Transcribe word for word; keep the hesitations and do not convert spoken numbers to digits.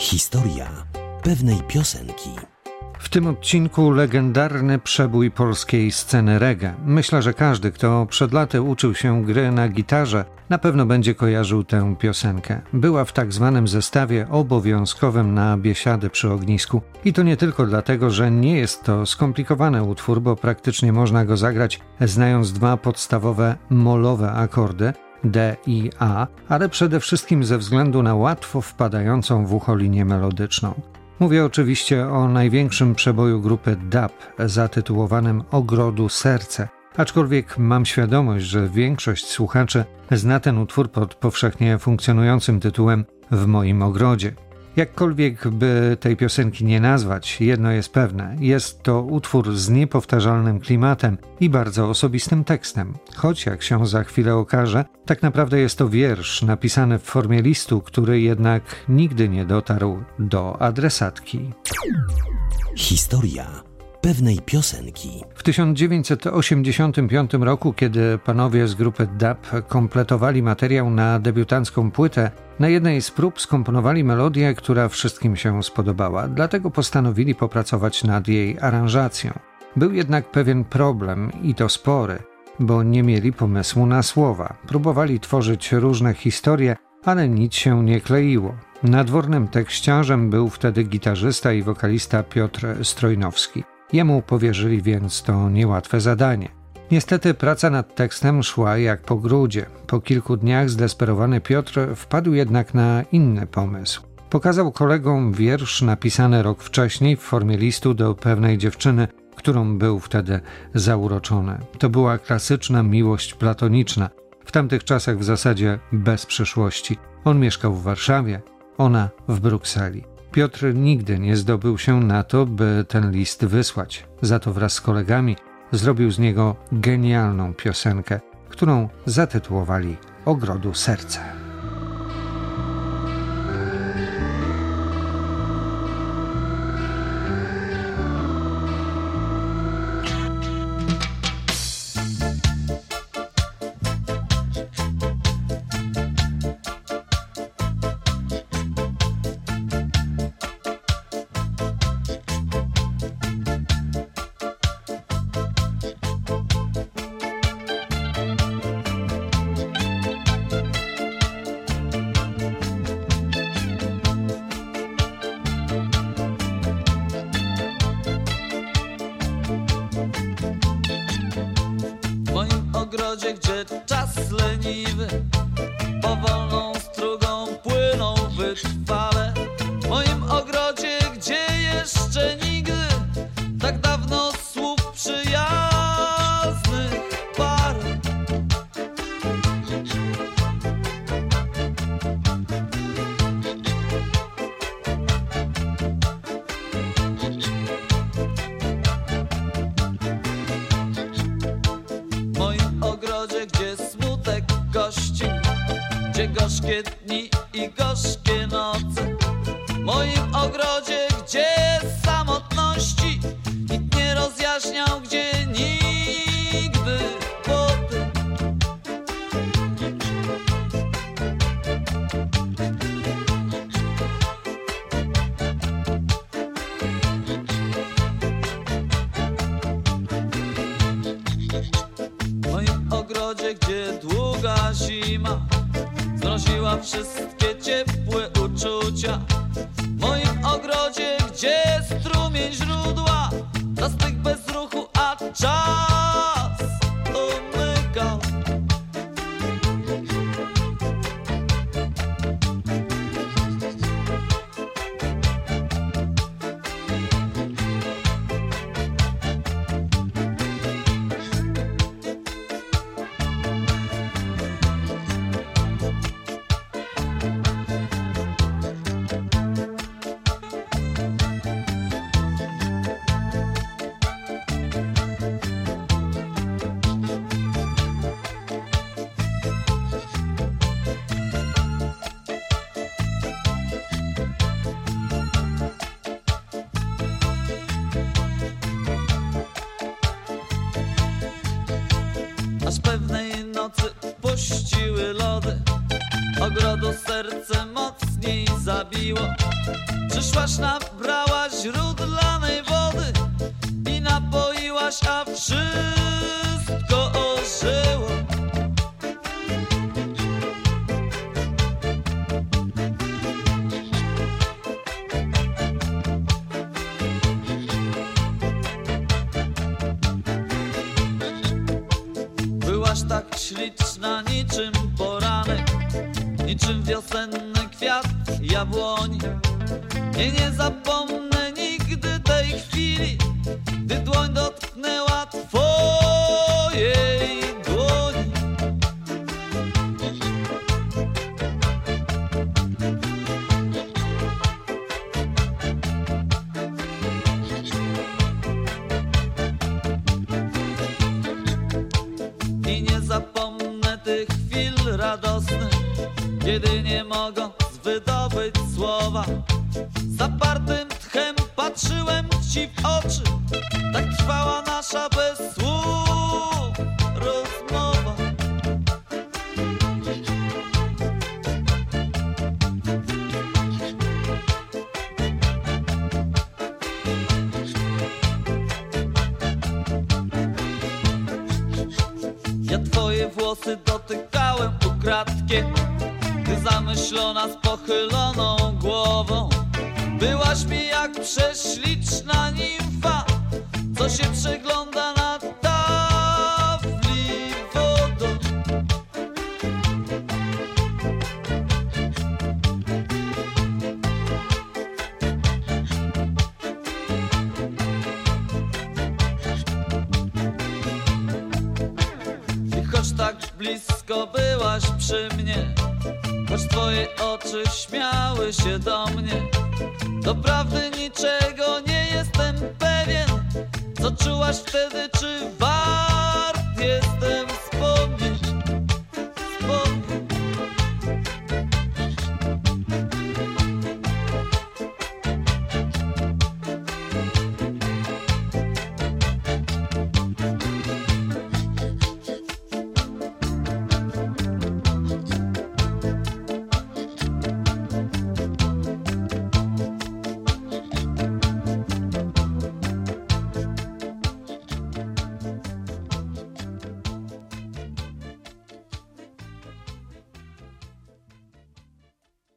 Historia pewnej piosenki. W tym odcinku legendarny przebój polskiej sceny reggae. Myślę, że każdy, kto przed laty uczył się gry na gitarze, na pewno będzie kojarzył tę piosenkę. Była w tak zwanym zestawie obowiązkowym na biesiady przy ognisku. I to nie tylko dlatego, że nie jest to skomplikowany utwór, bo praktycznie można go zagrać znając dwa podstawowe molowe akordy, D i A, ale przede wszystkim ze względu na łatwo wpadającą w ucho linię melodyczną. Mówię oczywiście o największym przeboju grupy dub zatytułowanym Ogrodu Serce, aczkolwiek mam świadomość, że większość słuchaczy zna ten utwór pod powszechnie funkcjonującym tytułem W moim ogrodzie. Jakkolwiek by tej piosenki nie nazwać, jedno jest pewne, jest to utwór z niepowtarzalnym klimatem i bardzo osobistym tekstem. Choć, jak się za chwilę okaże, tak naprawdę jest to wiersz napisany w formie listu, który jednak nigdy nie dotarł do adresatki. Historia pewnej piosenki. W tysiąc dziewięćset osiemdziesiątym piątym roku, kiedy panowie z grupy dub kompletowali materiał na debiutancką płytę, na jednej z prób skomponowali melodię, która wszystkim się spodobała, dlatego postanowili popracować nad jej aranżacją. Był jednak pewien problem, i to spory, bo nie mieli pomysłu na słowa. Próbowali tworzyć różne historie, ale nic się nie kleiło. Nadwornym tekściarzem był wtedy gitarzysta i wokalista Piotr Strojnowski. Jemu powierzyli więc to niełatwe zadanie. Niestety praca nad tekstem szła jak po grudzie. Po kilku dniach zdesperowany Piotr wpadł jednak na inny pomysł. Pokazał kolegom wiersz napisany rok wcześniej w formie listu do pewnej dziewczyny, którą był wtedy zauroczony. To była klasyczna miłość platoniczna, w tamtych czasach w zasadzie bez przyszłości. On mieszkał w Warszawie, ona w Brukseli. Piotr nigdy nie zdobył się na to, by ten list wysłać. Za to wraz z kolegami zrobił z niego genialną piosenkę, którą zatytułowali Ogrodu Serce. W moim ogrodzie, gdzie czas leniwy powolną strugą płynął wytrwale. W moim ogrodzie, gdzie jeszcze nigdy tak dawno słów przyjaznych parę. W moim ogrodzie, gdzie smutek gości, gdzie gorzkie dni i gorzkie noce. W moim ogrodzie, gdzie samotności nikt nie rozjaśniał, gdzie nigdy potem. W moim ogrodzie, gdzie długa zima zmroziła wszystkie ciepłe uczucia. W moim ogrodzie, gdzie strumień źródła zastygł bez ruchu, a czas umykał. Aż pewnej nocy puściły lody, ogrodu serce mocniej zabiło. Poszłaś, nabrałaś źródlanej wody i napoiłaś, a wszystko ożyło. Byłaś tak śliczna niczym poranek, niczym wiosenny kwiat jabłoni. I nie zapomnę nigdy tej chwili, gdy dłoń dotknęła twojej dłoni. I nie zapomnę tych chwil radosnych, kiedy nie mogąc wydobyć słowa, zapartym tchem patrzyłem ci w oczy. Tak trwała nasza bez słów rozmowa. Ja twoje włosy dotykałem ukradkiem, ty zamyślona z pochyloną głową. Byłaś mi jak prześliczna nimfa, co się przegląda na tafli wodą. I choć tak blisko byłaś przy mnie, choć twoje oczy śmiały się do mnie, doprawdy niczego nie jestem pewien. Co czułaś wtedy, czy wa